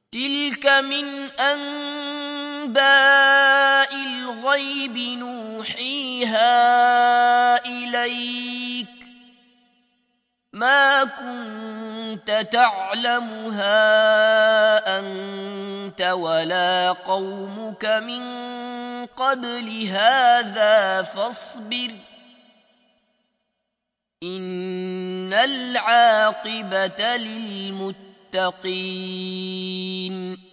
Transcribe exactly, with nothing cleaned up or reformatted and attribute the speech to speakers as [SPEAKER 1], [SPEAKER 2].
[SPEAKER 1] تلك من أنباء الغيب نوحيها إليك ما كنت تعلمها أنت ولا قومك من قبل هذا فاصبر إن العاقبة للمتقين